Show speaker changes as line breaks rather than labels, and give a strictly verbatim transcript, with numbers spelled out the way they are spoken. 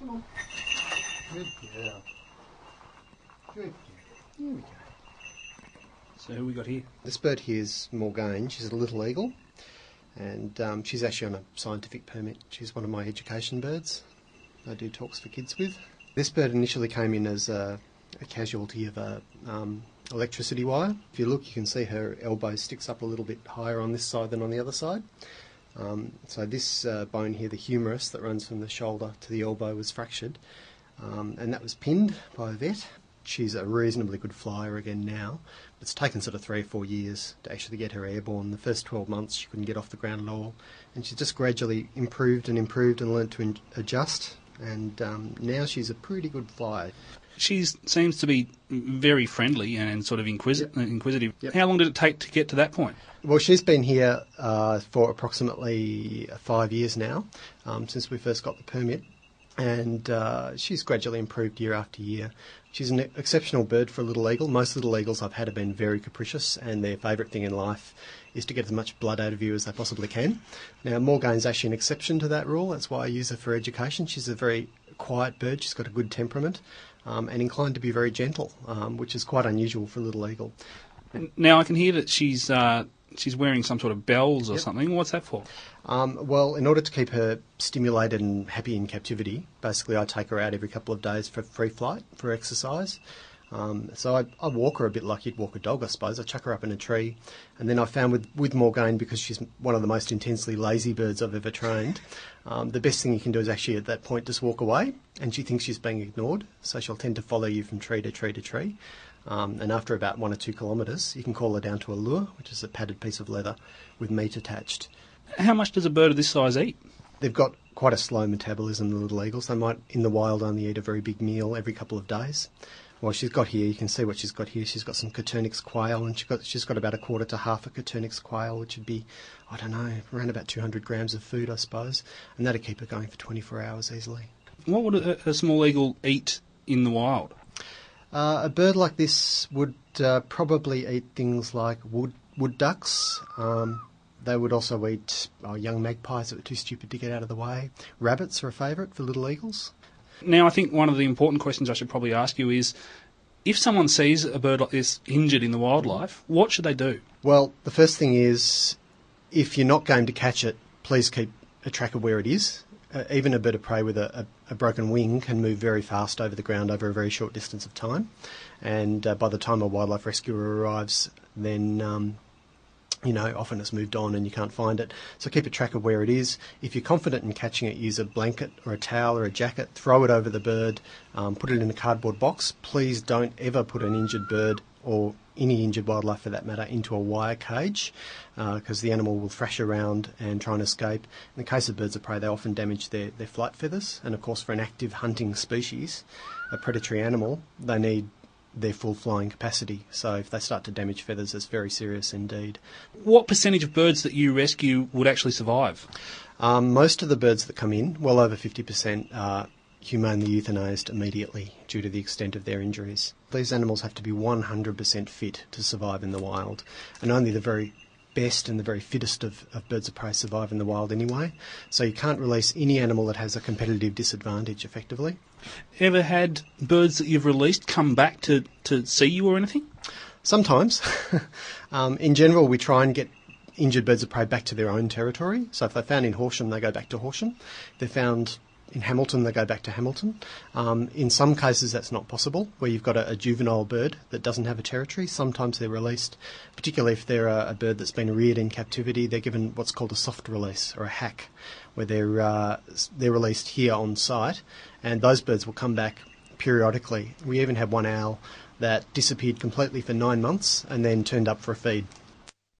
Come on. Good girl. Good girl. Here we go.
So who we got here?
This bird here is Morgane. She's a little eagle, and um, she's actually on a scientific permit. She's one of my education birds I do talks for kids with. This bird initially came in as a, a casualty of a um, electricity wire. If you look, you can see her elbow sticks up a little bit higher on this side than on the other side. Um, so this uh, bone here, the humerus that runs from the shoulder to the elbow, was fractured, um, and that was pinned by a vet. She's a reasonably good flyer again now. It's taken sort of three or four years to actually get her airborne. The first twelve months she couldn't get off the ground at all, and she's just gradually improved and improved and learnt to in- adjust, and um, now she's a pretty good flyer.
She seems to be very friendly and sort of inquisi-
Yep.
inquisitive.
Yep.
How long did it take to get to that point?
Well, she's been here uh, for approximately five years now, um, since we first got the permit, and uh, she's gradually improved year after year. She's an exceptional bird for a little eagle. Most little eagles I've had have been very capricious, and their favourite thing in life is to get as much blood out of you as they possibly can. Now, Morgane's actually an exception to that rule. That's why I use her for education. She's a very quiet bird. She's got a good temperament, um, and inclined to be very gentle, um, which is quite unusual for a little eagle.
Now I can hear that she's uh, she's wearing some sort of bells or
Yep.
something. What's that for?
Um, well, in order to keep her stimulated and happy in captivity, basically I take her out every couple of days for free flight, for exercise. Um, so I, I walk her a bit like you'd walk a dog, I suppose. I chuck her up in a tree. And then I found with, with Morgane, because she's one of the most intensely lazy birds I've ever trained, um, the best thing you can do is actually at that point just walk away, and she thinks she's being ignored. So she'll tend to follow you from tree to tree to tree. Um, and after about one or two kilometres, you can call her down to a lure, which is a padded piece of leather with meat attached.
How much does a bird of this size eat?
They've got quite a slow metabolism, the little eagles. They might, in the wild, only eat a very big meal every couple of days. Well, she's got here, you can see what she's got here. She's got some Coturnix quail, and she's got, she's got about a quarter to half a Coturnix quail, which would be, I don't know, around about two hundred grams of food, I suppose. And that'd keep her going for twenty-four hours easily.
What would a, a small eagle eat in the wild?
Uh, a bird like this would uh, probably eat things like wood, wood ducks. Um, they would also eat oh, young magpies that were too stupid to get out of the way. Rabbits are a favourite for little eagles.
Now I think one of the important questions I should probably ask you is, if someone sees a bird like this injured in the wildlife, what should they do?
Well, the first thing is, if you're not going to catch it, please keep a track of where it is. Uh, even a bird of prey with a, a, a broken wing can move very fast over the ground over a very short distance of time. And uh, by the time a wildlife rescuer arrives, then, um, you know, often it's moved on and you can't find it. So keep a track of where it is. If you're confident in catching it, use a blanket or a towel or a jacket, throw it over the bird, um, put it in a cardboard box. Please don't ever put an injured bird, or any injured wildlife for that matter, into a wire cage, because uh, the animal will thrash around and try and escape. In the case of birds of prey, they often damage their, their flight feathers, and of course for an active hunting species, a predatory animal, they need their full flying capacity. So if they start to damage feathers, it's very serious indeed.
What percentage of birds that you rescue would actually survive?
Um, most of the birds that come in, well over fifty percent, are humanely euthanised immediately due to the extent of their injuries. These animals have to be one hundred percent fit to survive in the wild, and only the very best and the very fittest of, of birds of prey survive in the wild anyway. So you can't release any animal that has a competitive disadvantage effectively.
Ever had birds that you've released come back to, to see you or anything?
Sometimes. um, in general, we try and get injured birds of prey back to their own territory. So if they're found in Horsham, they go back to Horsham. If they're found in Hamilton, they go back to Hamilton. Um, in some cases, that's not possible, where you've got a, a juvenile bird that doesn't have a territory. Sometimes they're released, particularly if they're a, a bird that's been reared in captivity. They're given what's called a soft release, or a hack, where they're uh, they're released here on site, and those birds will come back periodically. We even had one owl that disappeared completely for nine months and then turned up for a feed.